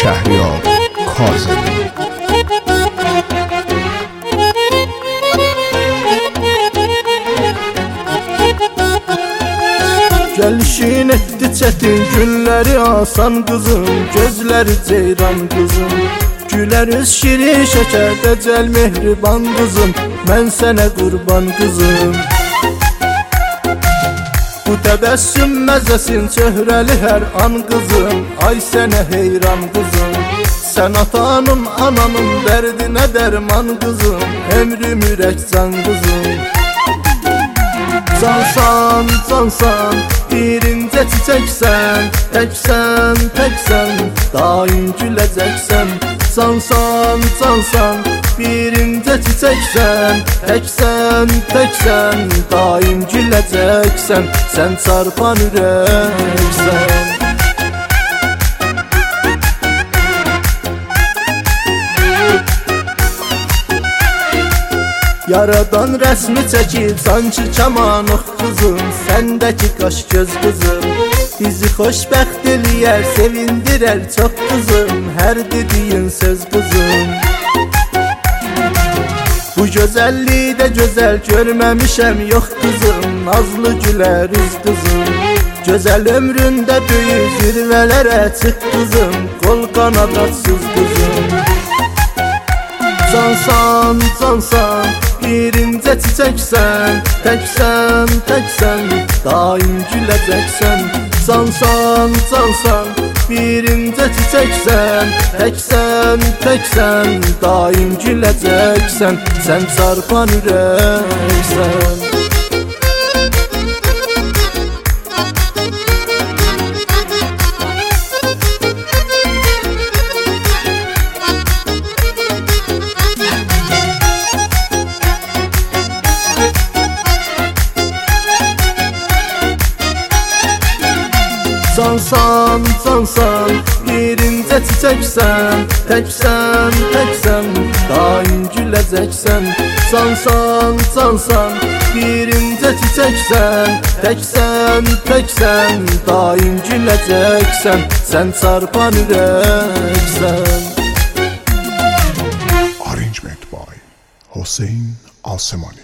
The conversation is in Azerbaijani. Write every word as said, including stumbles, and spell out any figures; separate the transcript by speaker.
Speaker 1: شهریار کاظمی.
Speaker 2: Gəlişin etdi çətin günləri asan qızım, gözləri ceyran qızım, gülər üz şirin şəkər dəcəl mehriban qızım, mən sənə qurban qızım. Bu təbəssüm məzəsin çöhrəli hər an qızım, ay sənə heyran qızım. Sən atanın ananın dərdinə dərman qızım, ömrüm ürək can qızım. Cansan, cansan, birincə çiçəksən, təksən, təksən, daim güləcəksən. Cansan, cansan, birincə çiçəksən, təksən, təksən, daim güləcəksən. Sən çarpan ürəksən. Yaradan rəsmi çəkib sanki kamanıq qızım, səndəki qaş göz qızım, bizi xoşbəxt eləyər, sevindirər çox qızım, hər dediyin söz qızım. Bu gözəllikdə gözəl görməmişəm yox qızım, nazlı gülər üz qızım. Gözəl ömründə böyük zirvələrə çıx qızım, qol qanad açsız qızım. Cansan, cansan, birincə çiçəksən, təksən, təksən, daim güləcəksən. Cansan, cansan, birincə çiçəksən, təksən, təksən, daim güləcəksən. Sən çarpan ürəksən. Cansan, cansan, birincə çiçəksən, təksən, təksən, daim güləcəksən. Cansan, cansan, birincə çiçəksən, təksən, təksən, daim güləcəksən. Sən çarpan ürəksən.
Speaker 1: Arrangement by Hüseyin Alsemani.